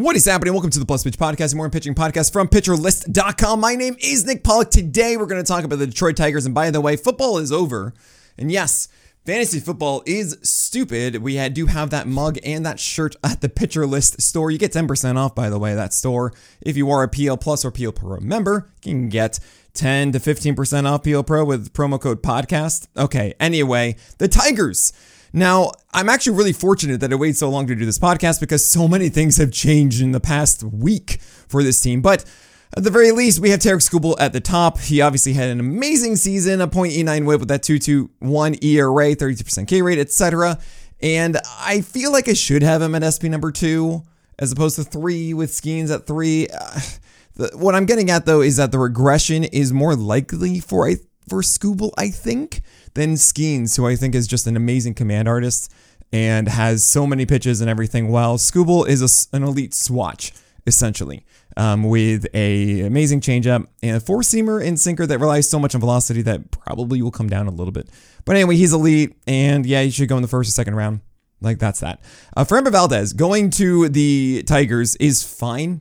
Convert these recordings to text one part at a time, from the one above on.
What is happening? Welcome to the Plus Pitch Podcast, a morning pitching podcast from PitcherList.com. My name is Nick Pollock. Today, we're going to talk about the Detroit Tigers. And by the way, football is over. And yes, fantasy football is stupid. We do have that mug and that shirt at the Pitcher List store. You get 10% off, by the way, that store. If you are a PL Plus or PL Pro member, you can get 10 to 15% off PL Pro with promo code podcast. Okay, anyway, the Tigers. Now, I'm actually really fortunate that I waited so long to do this podcast because so many things have changed in the past week for this team. But at the very least, we have Tarik Skubal at the top. He obviously had an amazing season, a .89 whip with that 2.21 ERA, 32% K rate, etc. And I feel like I should have him at SP number 2 as opposed to 3 with Skeens at 3. What I'm getting at, though, is that the regression is more likely for Skubal, I think, than Skeens, who I think is just an amazing command artist and has so many pitches and everything. While Skubal is an elite swatch, essentially, with a amazing changeup and a four-seamer and sinker that relies so much on velocity that probably will come down a little bit. But anyway, he's elite, and yeah, he should go in the first or second round. Like, that's that. Framber Valdez going to the Tigers is fine.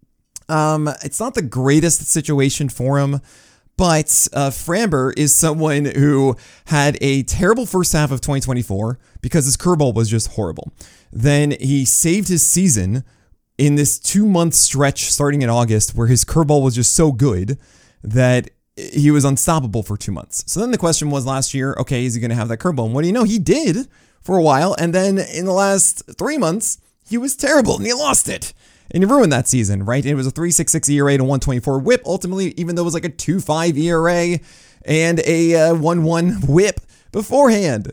It's not the greatest situation for him. But Framber is someone who had a terrible first half of 2024 because his curveball was just horrible. Then he saved his season in this 2-month stretch starting in August where his curveball was just so good that he was unstoppable for 2 months. So then the question was last year, okay, is he going to have that curveball? And what do you know? He did for a while. And then in the last 3 months, he was terrible and he lost it. And he ruined that season, right? It was a 3.66 ERA to 1.24 whip. Ultimately, even though it was like a 2.5 ERA and a 1.1 whip beforehand.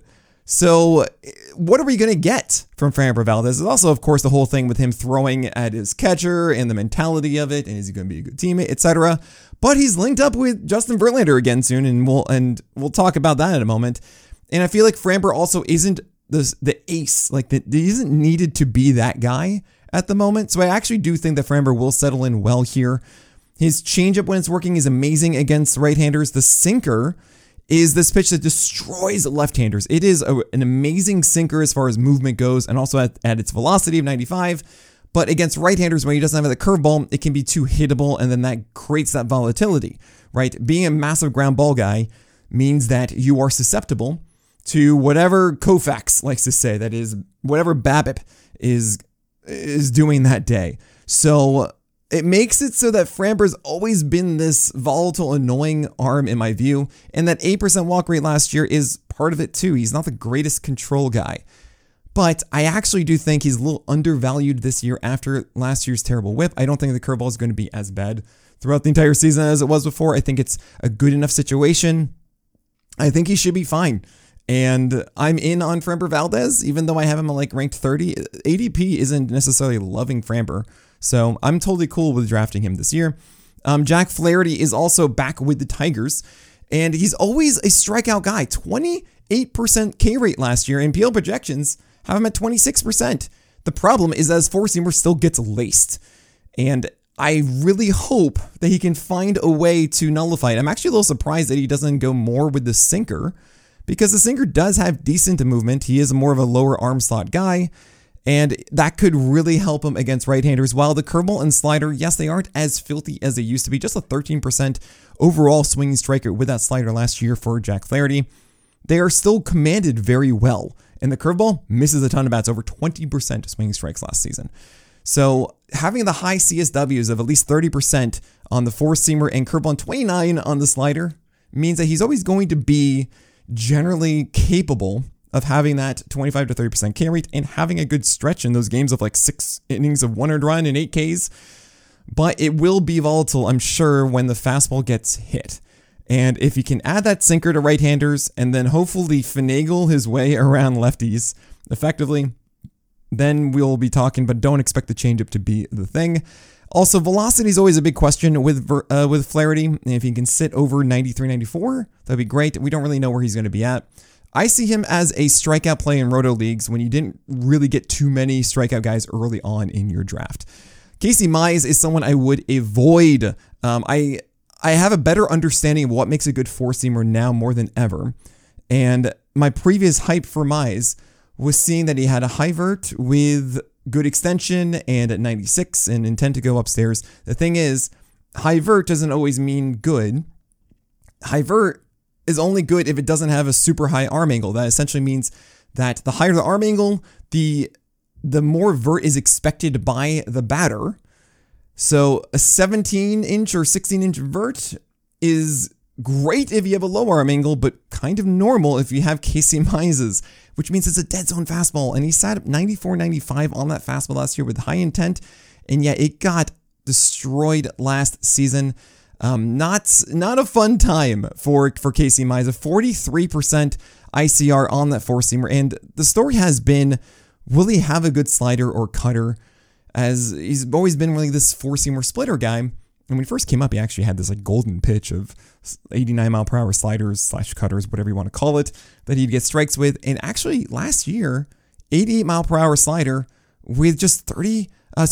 So what are we going to get from Framber Valdez? There's also, of course, the whole thing with him throwing at his catcher and the mentality of it. And is he going to be a good teammate, etc. But he's linked up with Justin Verlander again soon. And we'll talk about that in a moment. And I feel like Framber also isn't the ace. Like, he isn't needed to be that guy at the moment. So I actually do think that Framber will settle in well here. His changeup when it's working is amazing against right-handers. The sinker is this pitch that destroys left-handers. It is an amazing sinker as far as movement goes and also at its velocity of 95. But against right-handers, when he doesn't have the curveball, it can be too hittable and then that creates that volatility, right? Being a massive ground ball guy means that you are susceptible to whatever Koufax likes to say, that is, whatever BABIP is doing that day. So it makes it so that Framber's always been this volatile, annoying arm in my view. And that 8% walk rate last year is part of it too. He's not the greatest control guy. But I actually do think he's a little undervalued this year after last year's terrible whip. I don't think the curveball is going to be as bad throughout the entire season as it was before. I think it's a good enough situation. I think he should be fine. And I'm in on Framber Valdez, even though I have him like ranked 30. ADP isn't necessarily loving Framber, so I'm totally cool with drafting him this year. Jack Flaherty is also back with the Tigers, and he's always a strikeout guy. 28% K rate last year, and PL projections have him at 26%. The problem is that his four-seamer still gets laced, and I really hope that he can find a way to nullify it. I'm actually a little surprised that he doesn't go more with the sinker, because the sinker does have decent movement. He is more of a lower arm slot guy, and that could really help him against right-handers. While the curveball and slider, yes, they aren't as filthy as they used to be. Just a 13% overall swinging striker with that slider last year for Jack Flaherty. They are still commanded very well, and the curveball misses a ton of bats, over 20% swinging strikes last season. So having the high CSWs of at least 30% on the four-seamer and curveball and 29 on the slider means that he's always going to be generally capable of having that 25 to 30% K rate and having a good stretch in those games of like 6 innings of 1 earned run and 8 Ks. But it will be volatile, I'm sure, when the fastball gets hit. And if he can add that sinker to right-handers and then hopefully finagle his way around lefties effectively, then we'll be talking, but don't expect the changeup to be the thing. Also, velocity is always a big question with Flaherty. And if he can sit over 93, 94, that'd be great. We don't really know where he's going to be at. I see him as a strikeout play in roto leagues when you didn't really get too many strikeout guys early on in your draft. Casey Mize is someone I would avoid. I have a better understanding of what makes a good four-seamer now more than ever. And my previous hype for Mize was seeing that he had a high vert with good extension and at 96 and intend to go upstairs. The thing is, high vert doesn't always mean good. High vert is only good if it doesn't have a super high arm angle. That essentially means that the higher the arm angle, the more vert is expected by the batter. So a 17-inch or 16-inch vert is great if you have a low arm angle, but kind of normal if you have Casey Mizes's, which means it's a dead zone fastball. And he sat up 94, 95 on that fastball last year with high intent. And yeah, it got destroyed last season. Not a fun time for Casey Mize. 43% ICR on that four-seamer. And the story has been, will he have a good slider or cutter? As he's always been really this four-seamer splitter guy. And when he first came up, he actually had this like golden pitch of 89 mile per hour sliders / cutters, whatever you want to call it, that he'd get strikes with. And actually last year, 88 mile per hour slider with just 22%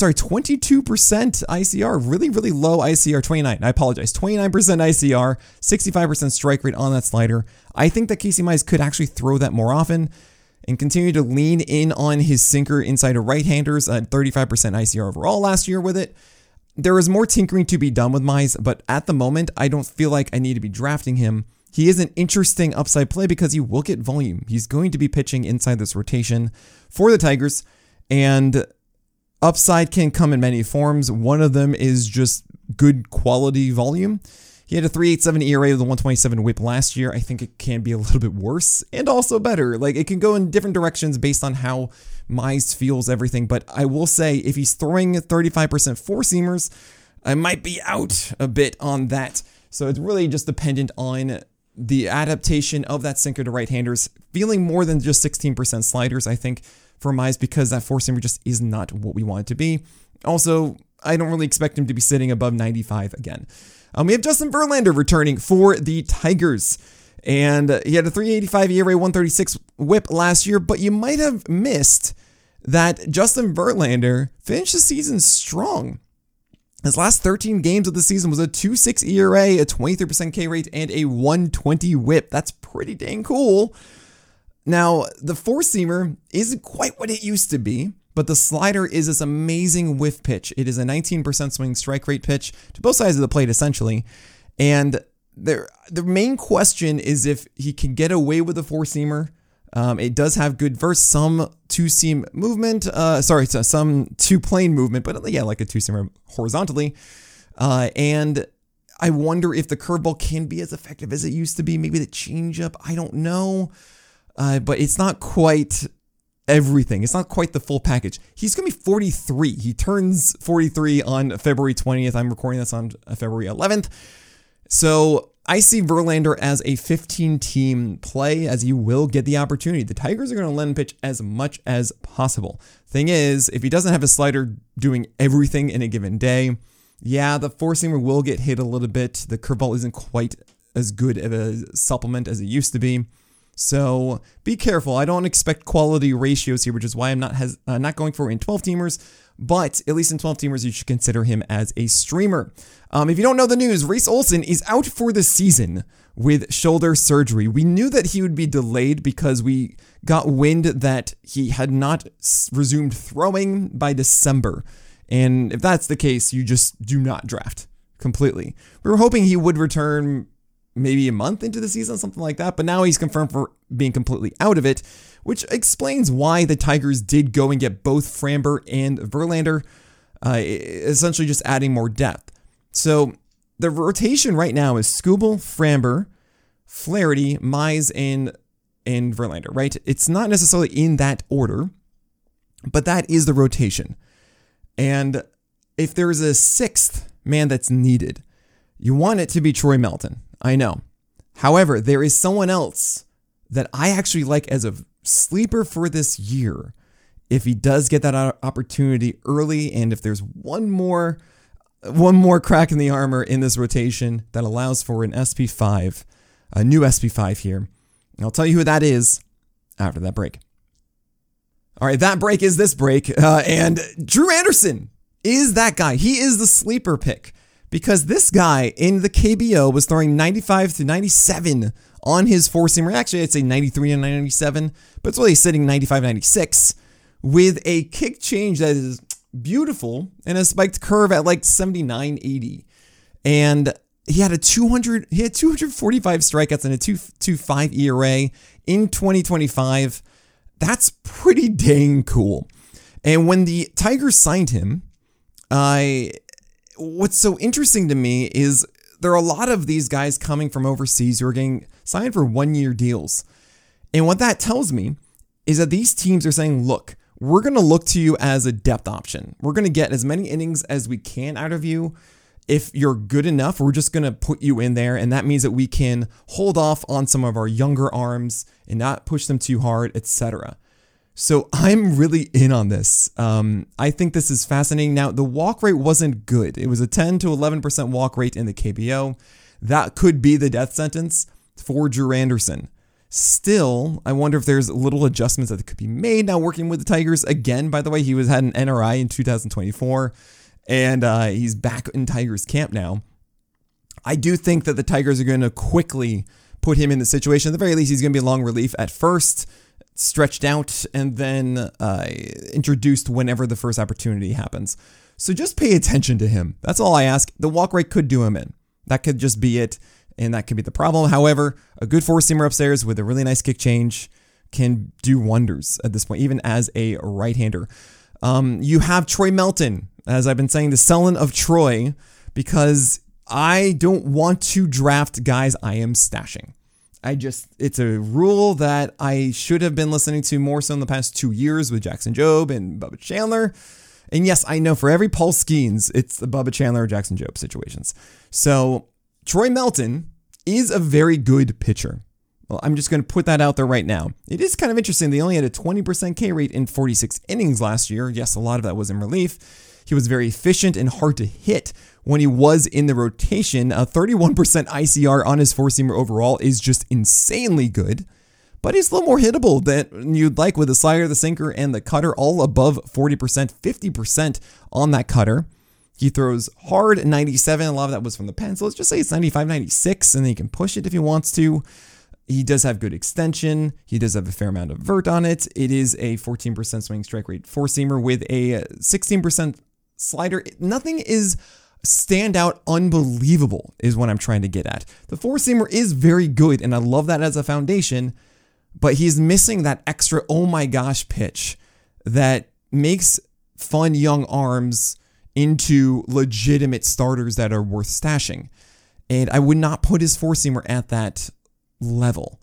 ICR, really, really low ICR, 29. I apologize, 29% ICR, 65% strike rate on that slider. I think that Casey Mize could actually throw that more often and continue to lean in on his sinker inside of right-handers at 35% ICR overall last year with it. There is more tinkering to be done with Mize, but at the moment, I don't feel like I need to be drafting him. He is an interesting upside play because he will get volume. He's going to be pitching inside this rotation for the Tigers, and upside can come in many forms. One of them is just good quality volume. He had a 3.87 ERA with a 127 whip last year. I think it can be a little bit worse and also better. Like, it can go in different directions based on how Mize feels everything. But I will say, if he's throwing 35% four-seamers, I might be out a bit on that. So it's really just dependent on the adaptation of that sinker to right-handers, feeling more than just 16% sliders, I think, for Mize, because that four-seamer just is not what we want it to be. Also, I don't really expect him to be sitting above 95 again. We have Justin Verlander returning for the Tigers, and he had a 3.85 ERA, 136 whip last year, but you might have missed that Justin Verlander finished the season strong. His last 13 games of the season was a 2.6 ERA, a 23% K rate, and a 120 whip. That's pretty dang cool. Now, the four-seamer isn't quite what it used to be, but the slider is this amazing whiff pitch. It is a 19% swing strike rate pitch to both sides of the plate, essentially. And the main question is if he can get away with a four-seamer. It does have good verse, some two-seam movement. Some two-plane movement, but yeah, like a two-seamer horizontally. And I wonder if the curveball can be as effective as it used to be. Maybe the changeup, I don't know. But it's not quite everything. It's not quite the full package. He's going to be 43. He turns 43 on February 20th. I'm recording this on February 11th. So I see Verlander as a 15-team play, as he will get the opportunity. The Tigers are going to let him pitch as much as possible. Thing is, if he doesn't have a slider doing everything in a given day, yeah, the four-seamer will get hit a little bit. The curveball isn't quite as good of a supplement as it used to be. So be careful. I don't expect quality ratios here, which is why I'm not going for in 12-teamers. But at least in 12-teamers, you should consider him as a streamer. If you don't know the news, Reese Olson is out for the season with shoulder surgery. We knew that he would be delayed because we got wind that he had not resumed throwing by December. And if that's the case, you just do not draft completely. We were hoping he would return maybe a month into the season, something like that. But now he's confirmed for being completely out of it, which explains why the Tigers did go and get both Framber and Verlander, essentially just adding more depth. So the rotation right now is Skubal, Framber, Flaherty, Mize, and Verlander, right? It's not necessarily in that order, but that is the rotation. And if there is a sixth man that's needed, you want it to be Troy Melton. I know. However, there is someone else that I actually like as a sleeper for this year. If he does get that opportunity early, and if there's one more crack in the armor in this rotation that allows for an SP5, a new SP5 here, and I'll tell you who that is after that break. All right, that break is this break, and Drew Anderson is that guy. He is the sleeper pick. Because this guy in the KBO was throwing 95 to 97 on his four-seamer. Actually, I'd say 93 and 97, but it's really sitting 95, 96 with a kick change that is beautiful and a spiked curve at like 79, 80. And he had 245 strikeouts and a 2.25 ERA in 2025. That's pretty dang cool. And when the Tigers signed him, what's so interesting to me is there are a lot of these guys coming from overseas who are getting signed for 1-year deals. And what that tells me is that these teams are saying, look, we're going to look to you as a depth option. We're going to get as many innings as we can out of you. If you're good enough, we're just going to put you in there. And that means that we can hold off on some of our younger arms and not push them too hard, etc. So I'm really in on this. I think this is fascinating. Now, the walk rate wasn't good. It was a 10 to 11% walk rate in the KBO. That could be the death sentence for Drew Anderson. Still, I wonder if there's little adjustments that could be made now working with the Tigers. Again, by the way, he had an NRI in 2024, and he's back in Tigers camp now. I do think that the Tigers are going to quickly put him in the situation. At the very least, he's going to be long relief at first, stretched out, and then introduced whenever the first opportunity happens. So just pay attention to him. That's all I ask. The walk rate could do him in. That could just be it. And that could be the problem. However, a good four-seamer upstairs with a really nice kick change can do wonders at this point, even as a right-hander. You have Troy Melton, as I've been saying, the Selin of Troy, because I don't want to draft guys I am stashing. It's a rule that I should have been listening to more so in the past 2 years with Jackson Jobe and Bubba Chandler. And yes, I know for every Paul Skeens, it's the Bubba Chandler or Jackson Jobe situations. So Troy Melton is a very good pitcher. Well, I'm just going to put that out there right now. It is kind of interesting. They only had a 20% K rate in 46 innings last year. Yes, a lot of that was in relief. He was very efficient and hard to hit when he was in the rotation. A 31% ICR on his four-seamer overall is just insanely good. But he's a little more hittable than you'd like with the slider, the sinker, and the cutter, all above 40%, 50% on that cutter. He throws hard 97. A lot of that was from the pen. So let's just say it's 95, 96, and then he can push it if he wants to. He does have good extension. He does have a fair amount of vert on it. It is a 14% swing strike rate four-seamer with a 16% slider. Nothing is standout unbelievable is what I'm trying to get at. The four-seamer is very good, and I love that as a foundation, but he's missing that extra oh my gosh pitch that makes fun young arms into legitimate starters that are worth stashing. And I would not put his four-seamer at that level.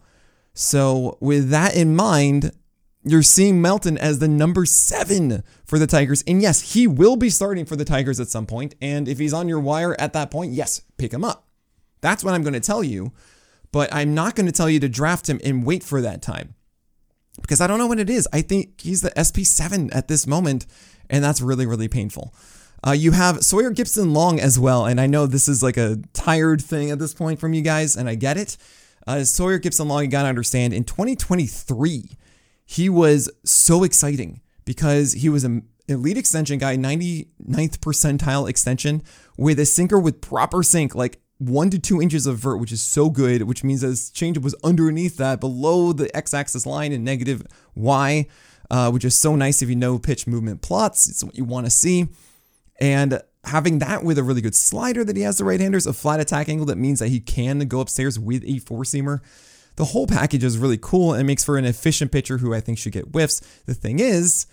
So with that in mind, you're seeing Melton as the number 7 for the Tigers. And yes, he will be starting for the Tigers at some point. And if he's on your wire at that point, yes, pick him up. That's what I'm going to tell you. But I'm not going to tell you to draft him and wait for that time, because I don't know what it is. I think he's the SP7 at this moment, and that's really, really painful. You have Sawyer Gipson-Long as well, and I know this is like a tired thing at this point from you guys, and I get it. Sawyer Gipson-Long, you got to understand, in 2023, he was so exciting because he was an elite extension guy, 99th percentile extension with a sinker with proper sink, like 1 to 2 inches of vert, which is so good, which means that his changeup was underneath that, below the x-axis line in negative Y, which is so nice if you know pitch movement plots. It's what you want to see. And having that with a really good slider that he has the right-handers, a flat attack angle that means that he can go upstairs with a four-seamer. The whole package is really cool and makes for an efficient pitcher who I think should get whiffs. The thing is,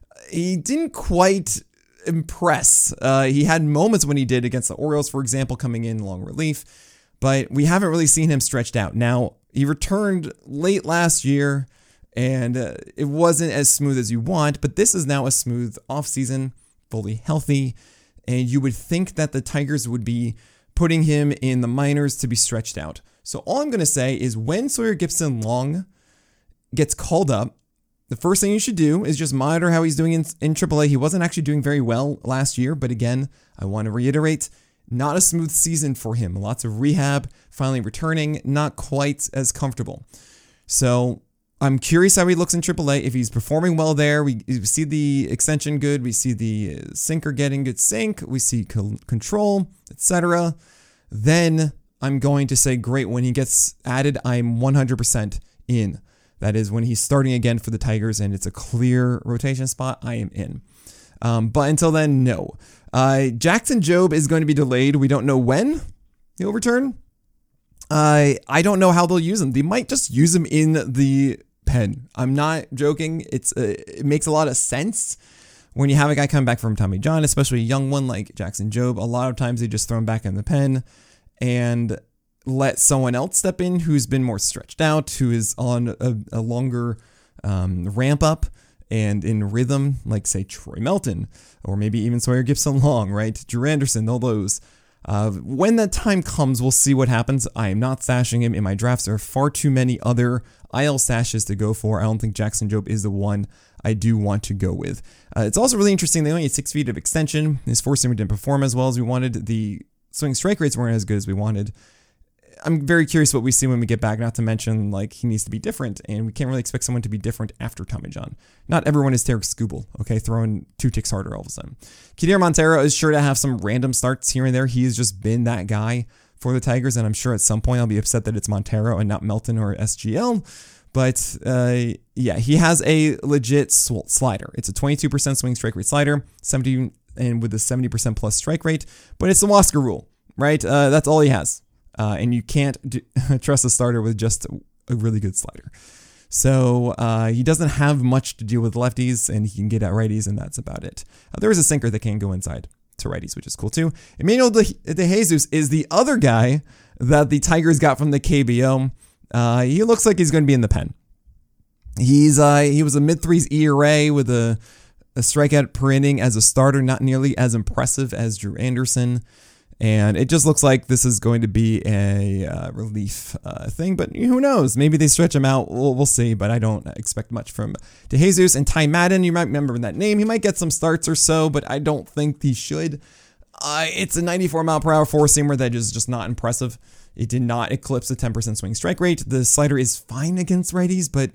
he didn't quite impress. He had moments when he did against the Orioles, for example, coming in long relief, but we haven't really seen him stretched out. Now, he returned late last year, and it wasn't as smooth as you want, but this is now a smooth offseason, fully healthy, and you would think that the Tigers would be putting him in the minors to be stretched out. So all I'm going to say is when Sawyer Gipson-Long gets called up, the first thing you should do is just monitor how he's doing in AAA. He wasn't actually doing very well last year, but again, I want to reiterate, not a smooth season for him. Lots of rehab, finally returning, not quite as comfortable. So I'm curious how he looks in AAA. If he's performing well there, we see the extension good, we see the sinker getting good sink, we see control, etc. Then I'm going to say, great, when he gets added, I'm 100% in. That is when he's starting again for the Tigers and it's a clear rotation spot, I am in. But until then, no. Jackson Jobe is going to be delayed. We don't know when he'll return. I don't know how they'll use him. They might just use him in the pen. I'm not joking. It makes a lot of sense when you have a guy come back from Tommy John, especially a young one like Jackson Jobe. A lot of times they just throw him back in the pen and let someone else step in who's been more stretched out, who is on a longer ramp up and in rhythm, like say Troy Melton, or maybe even Sawyer Gipson-Long, right? Drew Anderson, all those. When that time comes, we'll see what happens. I am not stashing him in my drafts. There are far too many other IL stashes to go for. I don't think Jackson Jobe is the one I do want to go with. It's also really interesting. They only had 6 feet of extension. His four-seamer didn't perform as well as we wanted. The swing strike rates weren't as good as we wanted. I'm very curious what we see when we get back, not to mention, like, he needs to be different, and we can't really expect someone to be different after Tommy John. Not everyone is Tarek Skubal, okay, throwing 2 ticks harder all of a sudden. Kadir Montero is sure to have some random starts here and there. He has just been that guy for the Tigers, and I'm sure at some point I'll be upset that it's Montero and not Melton or SGL. But, yeah, he has a legit slider. It's a 22% swing strike rate slider, 70 and with a 70% plus strike rate, but it's the Wasker rule, right? That's all he has. And you can't trust a starter with just a really good slider. So he doesn't have much to deal with lefties, and he can get at righties, and that's about it. There is a sinker that can go inside to righties, which is cool too. Emmanuel De Jesus is the other guy that the Tigers got from the KBO. He looks like he's going to be in the pen. He was a mid-threes ERA with a strikeout per inning as a starter, not nearly as impressive as Drew Anderson. And it just looks like this is going to be a relief thing, but who knows? Maybe they stretch him out. We'll see, but I don't expect much from De Jesus. And Ty Madden, you might remember that name. He might get some starts or so, but I don't think he should. It's a 94-mile-per-hour four-seamer that is just not impressive. It did not eclipse the 10% swing strike rate. The slider is fine against righties, but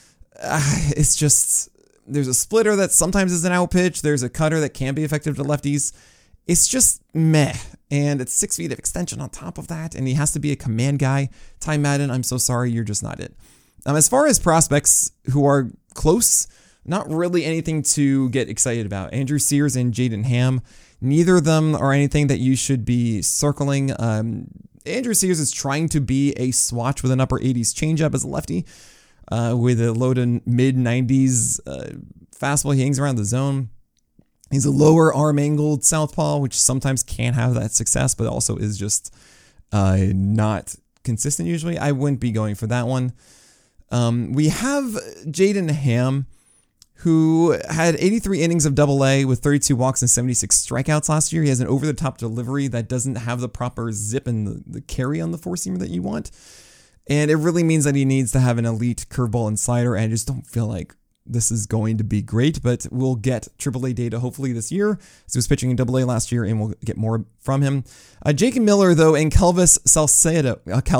it's just, there's a splitter that sometimes is an out pitch. There's a cutter that can be effective to lefties. It's just meh. And it's 6 feet of extension on top of that. And he has to be a command guy. Ty Madden, I'm so sorry, you're just not it. As far as prospects who are close, not really anything to get excited about. Andrew Sears and Jaden Ham, neither of them are anything that you should be circling. Andrew Sears is trying to be a swatch with an upper 80s changeup as a lefty, with a low to mid 90s fastball. He hangs around the zone. He's a lower arm-angled southpaw, which sometimes can have that success, but also is just not consistent usually. I wouldn't be going for that one. We have Jaden Ham, who had 83 innings of Double-A with 32 walks and 76 strikeouts last year. He has an over-the-top delivery that doesn't have the proper zip and the carry on the four-seamer that you want. And it really means that he needs to have an elite curveball and slider, and I just don't feel like this is going to be great, but we'll get AAA data hopefully this year, as he was pitching in AA last year, and we'll get more from him. Jacob Miller, though, and Kelvis Salcedo,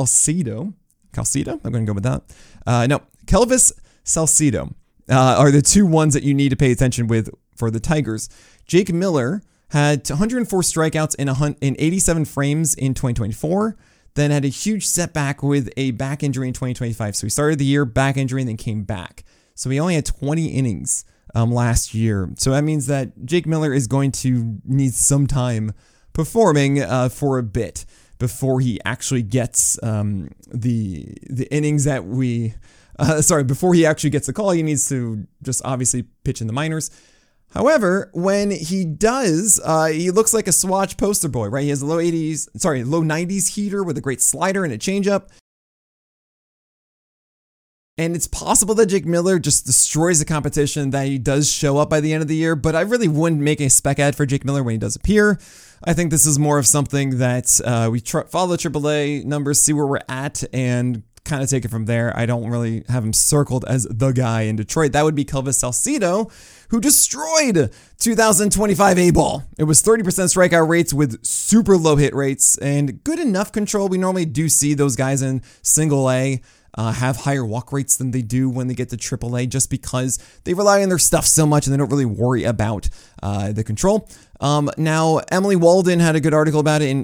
I'm going to go with that. Kelvis Salcedo are the two ones that you need to pay attention with for the Tigers. Jake Miller had 104 strikeouts in 87 frames in 2024, then had a huge setback with a back injury in 2025. So he started the year back injury and then came back. So he only had 20 innings last year. So that means that Jake Miller is going to need some time performing for a bit before he actually gets the innings that we... before he actually gets the call. He needs to just obviously pitch in the minors. However, when he does, he looks like a swatch poster boy, right? He has a low 90s heater with a great slider and a changeup. And it's possible that Jake Miller just destroys the competition, that he does show up by the end of the year, but I really wouldn't make a spec ad for Jake Miller when he does appear. I think this is more of something that we follow the AAA numbers, see where we're at, and kind of take it from there. I don't really have him circled as the guy in Detroit. That would be Kelvis Salcedo, who destroyed 2025 A-ball. It was 30% strikeout rates with super low hit rates and good enough control. We normally do see those guys in single A have higher walk rates than they do when they get to AAA, just because they rely on their stuff so much and they don't really worry about the control. Now, Emily Walden had a good article about it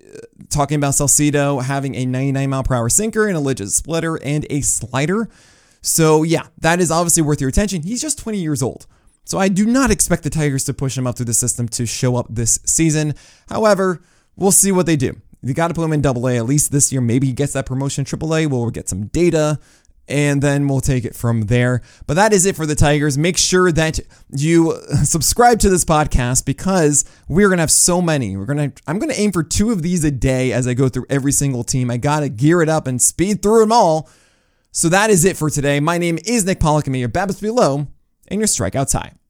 talking about Salcedo having a 99-mile-per-hour sinker and a legit splitter and a slider. So yeah, that is obviously worth your attention. He's just 20 years old. So I do not expect the Tigers to push him up through the system to show up this season. However, we'll see what they do. You got to put him in AA at least this year. Maybe he gets that promotion to AAA. We'll get some data, and then we'll take it from there. But that is it for the Tigers. Make sure that you subscribe to this podcast because we're going to have so many. I'm going to aim for 2 of these a day as I go through every single team. I got to gear it up and speed through them all. So that is it for today. My name is Nick Pollock, and may your BABIPs be low and your strikeouts high.